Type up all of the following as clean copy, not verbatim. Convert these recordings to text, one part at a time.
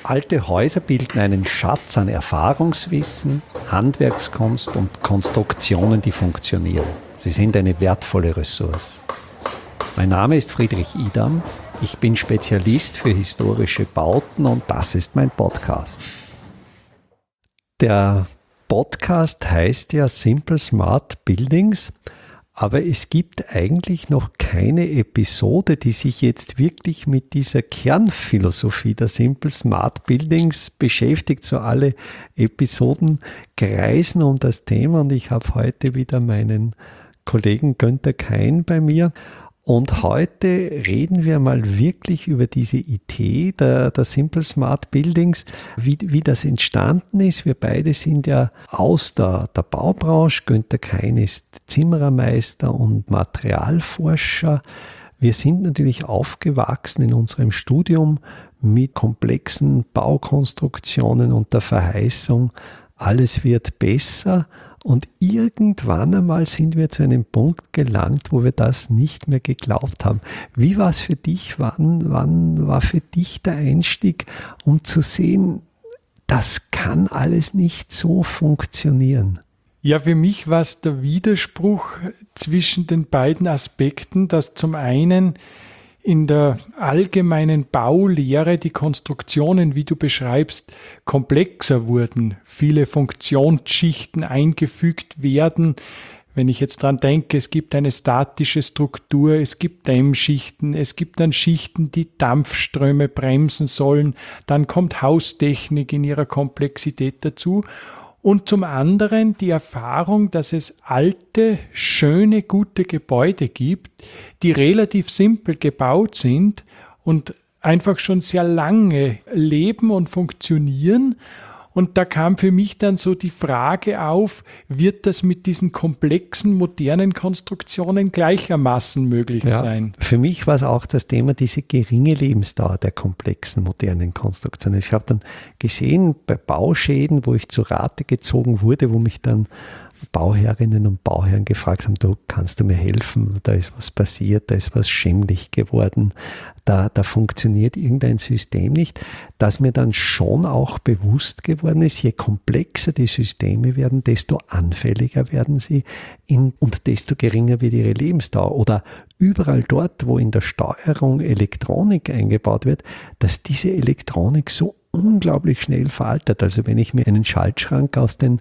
Alte Häuser bilden einen Schatz an Erfahrungswissen, Handwerkskunst und Konstruktionen, die funktionieren. Sie sind eine wertvolle Ressource. Mein Name ist Friedrich Idam. Ich bin Spezialist für historische Bauten und das ist mein Podcast. Der Podcast heißt ja Simple Smart Buildings, aber es gibt eigentlich noch keine Episode, die sich jetzt wirklich mit dieser Kernphilosophie der Simple Smart Buildings beschäftigt. So alle Episoden kreisen um das Thema und ich habe heute wieder meinen Kollegen Günther Kein bei mir. Und heute reden wir mal wirklich über diese Idee der Simple Smart Buildings, wie das entstanden ist. Wir beide sind ja aus der Baubranche. Günther Kein ist Zimmerermeister und Materialforscher. Wir sind natürlich aufgewachsen in unserem Studium mit komplexen Baukonstruktionen und der Verheißung, alles wird besser. Und irgendwann einmal sind wir zu einem Punkt gelangt, wo wir das nicht mehr geglaubt haben. Wie war es für dich? Wann war für dich der Einstieg, um zu sehen, das kann alles nicht so funktionieren? Ja, für mich war es der Widerspruch zwischen den beiden Aspekten, dass zum einen in der allgemeinen Baulehre die Konstruktionen, wie du beschreibst, komplexer wurden. Viele Funktionsschichten eingefügt werden. Wenn ich jetzt dran denke, es gibt eine statische Struktur, es gibt Dämmschichten, es gibt dann Schichten, die Dampfströme bremsen sollen. Dann kommt Haustechnik in ihrer Komplexität dazu. Und zum anderen die Erfahrung, dass es alte, schöne, gute Gebäude gibt, die relativ simpel gebaut sind und einfach schon sehr lange leben und funktionieren. Und da kam für mich dann so die Frage auf, wird das mit diesen komplexen, modernen Konstruktionen gleichermaßen möglich sein? Für mich war es auch das Thema, diese geringe Lebensdauer der komplexen, modernen Konstruktionen. Ich habe dann gesehen, bei Bauschäden, wo ich zu Rate gezogen wurde, wo mich dann Bauherrinnen und Bauherren gefragt haben, du, kannst du mir helfen? Da ist was passiert, da ist was schimmlig geworden, da funktioniert irgendein System nicht, dass mir dann schon auch bewusst geworden ist, je komplexer die Systeme werden, desto anfälliger werden sie und desto geringer wird ihre Lebensdauer. Oder überall dort, wo in der Steuerung Elektronik eingebaut wird, dass diese Elektronik so unglaublich schnell veraltet. Also wenn ich mir einen Schaltschrank aus den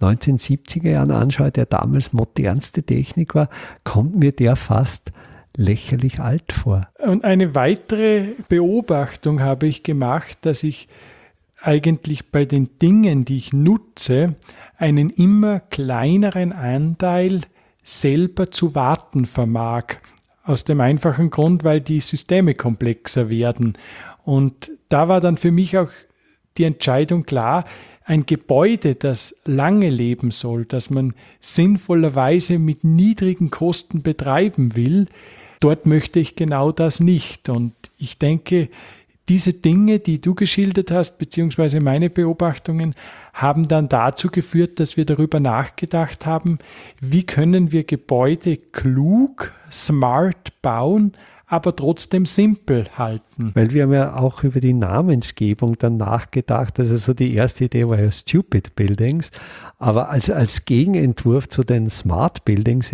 1970er Jahren anschaue, der damals modernste Technik war, kommt mir der fast lächerlich alt vor. Und eine weitere Beobachtung habe ich gemacht, dass ich eigentlich bei den Dingen, die ich nutze, einen immer kleineren Anteil selber zu warten vermag. Aus dem einfachen Grund, weil die Systeme komplexer werden. Und da war dann für mich auch die Entscheidung klar, ein Gebäude, das lange leben soll, das man sinnvollerweise mit niedrigen Kosten betreiben will, dort möchte ich genau das nicht. Und ich denke, diese Dinge, die du geschildert hast, beziehungsweise meine Beobachtungen, haben dann dazu geführt, dass wir darüber nachgedacht haben, wie können wir Gebäude klug, smart bauen, aber trotzdem simpel halten. Weil wir haben ja auch über die Namensgebung dann nachgedacht. Also so die erste Idee war ja Stupid Buildings, aber als Gegenentwurf zu den Smart Buildings,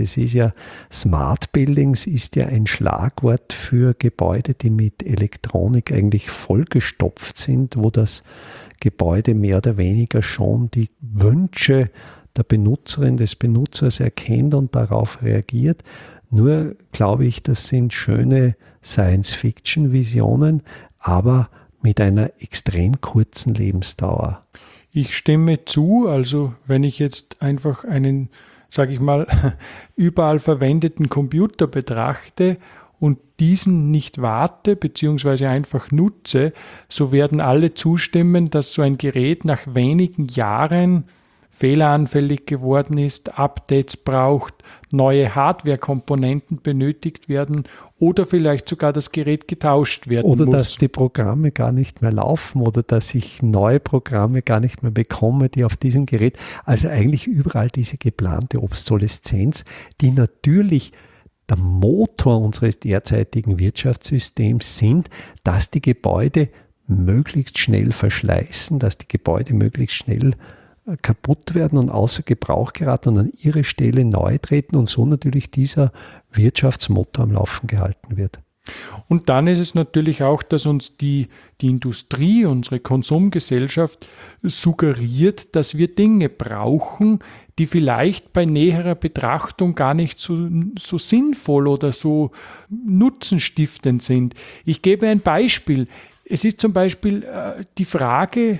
Smart Buildings ist ja ein Schlagwort für Gebäude, die mit Elektronik eigentlich vollgestopft sind, wo das Gebäude mehr oder weniger schon die Wünsche der Benutzerin, des Benutzers erkennt und darauf reagiert. Nur glaube ich, das sind schöne Science-Fiction-Visionen, aber mit einer extrem kurzen Lebensdauer. Ich stimme zu, also wenn ich jetzt einfach einen, sage ich mal, überall verwendeten Computer betrachte und diesen nicht warte bzw. einfach nutze, so werden alle zustimmen, dass so ein Gerät nach wenigen Jahren fehleranfällig geworden ist, Updates braucht, neue Hardware-Komponenten benötigt werden oder vielleicht sogar das Gerät getauscht werden muss. Oder dass die Programme gar nicht mehr laufen oder dass ich neue Programme gar nicht mehr bekomme, die auf diesem Gerät, also eigentlich überall diese geplante Obsoleszenz, die natürlich der Motor unseres derzeitigen Wirtschaftssystems sind, dass die Gebäude möglichst schnell verschleißen, dass die Gebäude möglichst schnell kaputt werden und außer Gebrauch geraten und an ihre Stelle neu treten und so natürlich dieser Wirtschaftsmotor am Laufen gehalten wird. Und dann ist es natürlich auch, dass uns die Industrie, unsere Konsumgesellschaft suggeriert, dass wir Dinge brauchen, die vielleicht bei näherer Betrachtung gar nicht so sinnvoll oder so nutzenstiftend sind. Ich gebe ein Beispiel. Es ist zum Beispiel die Frage,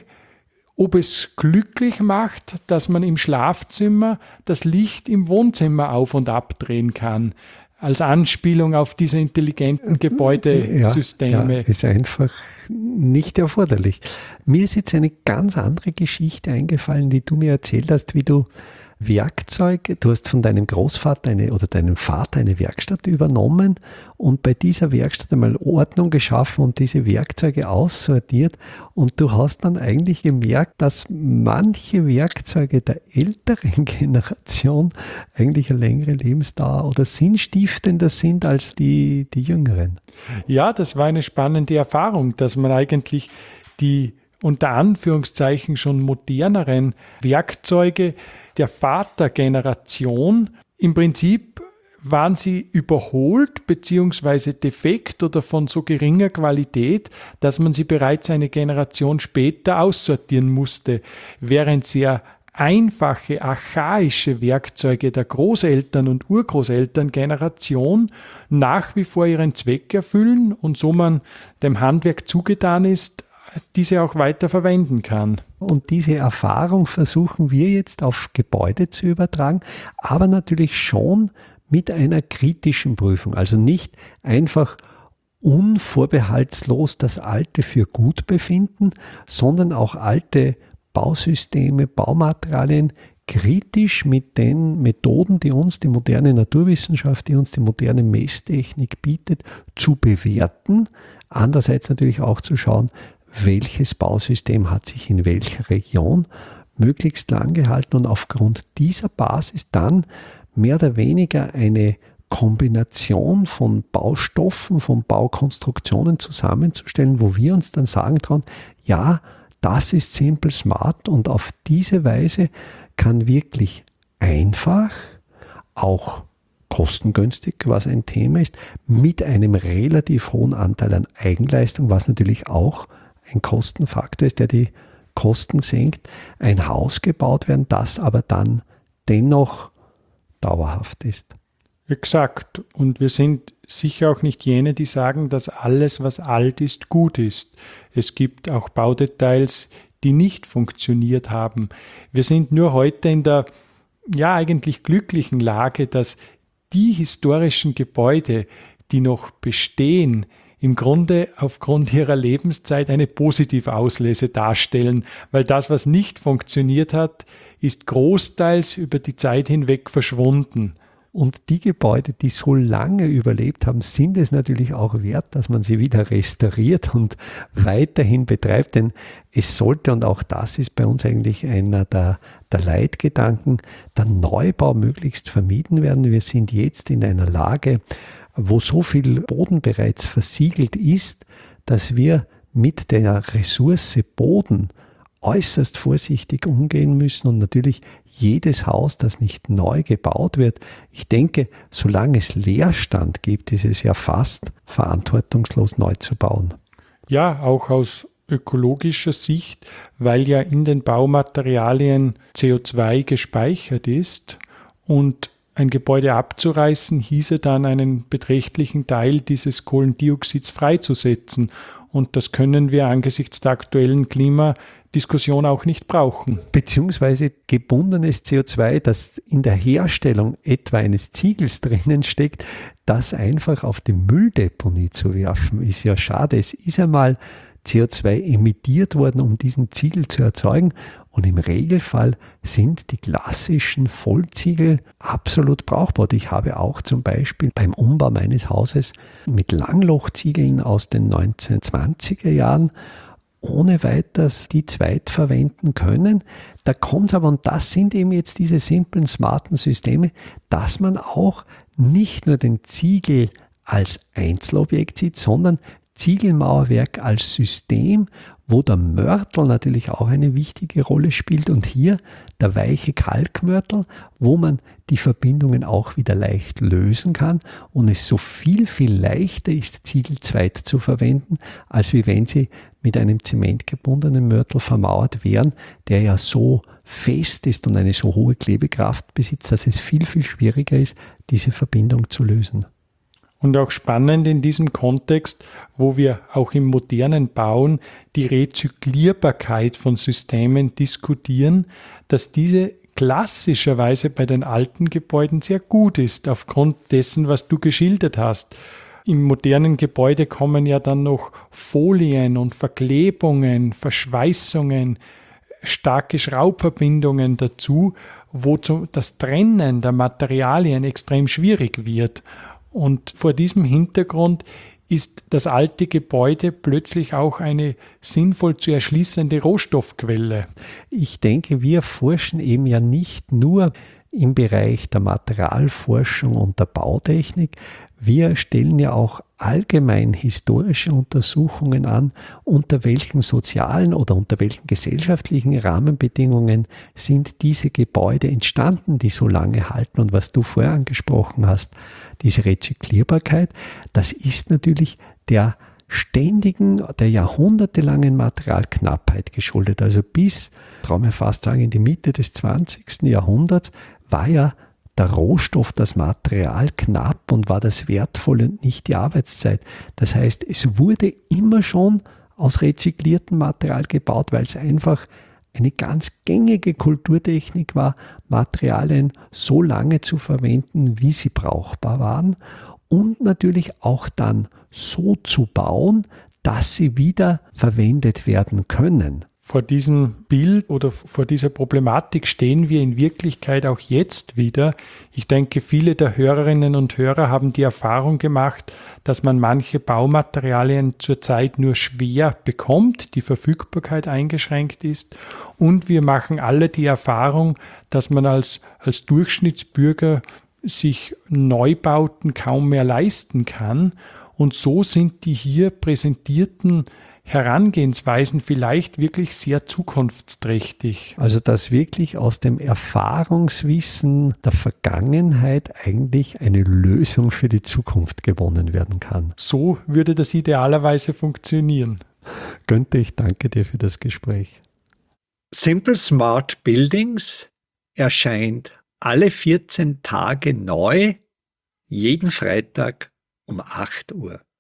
ob es glücklich macht, dass man im Schlafzimmer das Licht im Wohnzimmer auf- und abdrehen kann. Als Anspielung auf diese intelligenten Gebäudesysteme. Ja, ist einfach nicht erforderlich. Mir ist jetzt eine ganz andere Geschichte eingefallen, die du mir erzählt hast, wie du Werkzeuge, du hast von deinem Großvater oder deinem Vater eine Werkstatt übernommen und bei dieser Werkstatt einmal Ordnung geschaffen und diese Werkzeuge aussortiert und du hast dann eigentlich gemerkt, dass manche Werkzeuge der älteren Generation eigentlich eine längere Lebensdauer oder sinnstiftender sind als die jüngeren. Ja, das war eine spannende Erfahrung, dass man eigentlich die unter Anführungszeichen schon moderneren Werkzeuge der Vatergeneration, im Prinzip waren sie überholt bzw. defekt oder von so geringer Qualität, dass man sie bereits eine Generation später aussortieren musste, während sehr einfache, archaische Werkzeuge der Großeltern- und Urgroßelterngeneration nach wie vor ihren Zweck erfüllen und so man dem Handwerk zugetan ist, diese auch weiter verwenden kann. Und diese Erfahrung versuchen wir jetzt auf Gebäude zu übertragen, aber natürlich schon mit einer kritischen Prüfung. Also nicht einfach unvorbehaltslos das Alte für gut befinden, sondern auch alte Bausysteme, Baumaterialien kritisch mit den Methoden, die uns die moderne Naturwissenschaft, die uns die moderne Messtechnik bietet, zu bewerten. Andererseits natürlich auch zu schauen, welches Bausystem hat sich in welcher Region möglichst lang gehalten und aufgrund dieser Basis dann mehr oder weniger eine Kombination von Baustoffen, von Baukonstruktionen zusammenzustellen, wo wir uns dann sagen trauen, ja, das ist Simple Smart und auf diese Weise kann wirklich einfach, auch kostengünstig, was ein Thema ist, mit einem relativ hohen Anteil an Eigenleistung, was natürlich auch ein Kostenfaktor ist, der die Kosten senkt, ein Haus gebaut werden, das aber dann dennoch dauerhaft ist. Exakt. Und wir sind sicher auch nicht jene, die sagen, dass alles, was alt ist, gut ist. Es gibt auch Baudetails, die nicht funktioniert haben. Wir sind nur heute in der eigentlich glücklichen Lage, dass die historischen Gebäude, die noch bestehen, im Grunde aufgrund ihrer Lebenszeit eine positive Auslese darstellen, weil das, was nicht funktioniert hat, ist großteils über die Zeit hinweg verschwunden. Und die Gebäude, die so lange überlebt haben, sind es natürlich auch wert, dass man sie wieder restauriert und weiterhin betreibt, denn es sollte, und auch das ist bei uns eigentlich einer der Leitgedanken, der Neubau möglichst vermieden werden. Wir sind jetzt in einer Lage, wo so viel Boden bereits versiegelt ist, dass wir mit der Ressource Boden äußerst vorsichtig umgehen müssen und natürlich jedes Haus, das nicht neu gebaut wird, ich denke, solange es Leerstand gibt, ist es ja fast verantwortungslos neu zu bauen. Ja, auch aus ökologischer Sicht, weil ja in den Baumaterialien CO2 gespeichert ist und ein Gebäude abzureißen, hieße dann einen beträchtlichen Teil dieses Kohlendioxids freizusetzen. Und das können wir angesichts der aktuellen Klimadiskussion auch nicht brauchen. Beziehungsweise gebundenes CO2, das in der Herstellung etwa eines Ziegels drinnen steckt, das einfach auf die Mülldeponie zu werfen, ist ja schade. Es ist einmal CO2 emittiert worden, um diesen Ziegel zu erzeugen. Und im Regelfall sind die klassischen Vollziegel absolut brauchbar. Ich habe auch zum Beispiel beim Umbau meines Hauses mit Langlochziegeln aus den 1920er Jahren ohne weiteres die zweitverwenden können. Da kommt es aber, und das sind eben jetzt diese simplen, smarten Systeme, dass man auch nicht nur den Ziegel als Einzelobjekt sieht, sondern Ziegelmauerwerk als System, wo der Mörtel natürlich auch eine wichtige Rolle spielt und hier der weiche Kalkmörtel, wo man die Verbindungen auch wieder leicht lösen kann und es so viel, viel leichter ist, Ziegelzweit zu verwenden, als wie wenn sie mit einem zementgebundenen Mörtel vermauert wären, der ja so fest ist und eine so hohe Klebekraft besitzt, dass es viel, viel schwieriger ist, diese Verbindung zu lösen. Und auch spannend in diesem Kontext, wo wir auch im modernen Bauen die Rezyklierbarkeit von Systemen diskutieren, dass diese klassischerweise bei den alten Gebäuden sehr gut ist, aufgrund dessen, was du geschildert hast. Im modernen Gebäude kommen ja dann noch Folien und Verklebungen, Verschweißungen, starke Schraubverbindungen dazu, wo das Trennen der Materialien extrem schwierig wird. Und vor diesem Hintergrund ist das alte Gebäude plötzlich auch eine sinnvoll zu erschließende Rohstoffquelle. Ich denke, wir forschen eben ja nicht nur im Bereich der Materialforschung und der Bautechnik. Wir stellen ja auch allgemein historische Untersuchungen an, unter welchen sozialen oder unter welchen gesellschaftlichen Rahmenbedingungen sind diese Gebäude entstanden, die so lange halten. Und was du vorher angesprochen hast, diese Rezyklierbarkeit, das ist natürlich der ständigen, der jahrhundertelangen Materialknappheit geschuldet. Also bis, traue mir fast sagen, in die Mitte des 20. Jahrhunderts war ja der Rohstoff, das Material knapp und war das Wertvolle und nicht die Arbeitszeit. Das heißt, es wurde immer schon aus rezykliertem Material gebaut, weil es einfach eine ganz gängige Kulturtechnik war, Materialien so lange zu verwenden, wie sie brauchbar waren und natürlich auch dann so zu bauen, dass sie wieder verwendet werden können. Vor diesem Bild oder vor dieser Problematik stehen wir in Wirklichkeit auch jetzt wieder. Ich denke, viele der Hörerinnen und Hörer haben die Erfahrung gemacht, dass man manche Baumaterialien zurzeit nur schwer bekommt, die Verfügbarkeit eingeschränkt ist. Und wir machen alle die Erfahrung, dass man als Durchschnittsbürger sich Neubauten kaum mehr leisten kann. Und so sind die hier präsentierten Herangehensweisen vielleicht wirklich sehr zukunftsträchtig. Also dass wirklich aus dem Erfahrungswissen der Vergangenheit eigentlich eine Lösung für die Zukunft gewonnen werden kann. So würde das idealerweise funktionieren. Günther, ich danke dir für das Gespräch. Simple Smart Buildings erscheint alle 14 Tage neu, jeden Freitag um 8 Uhr.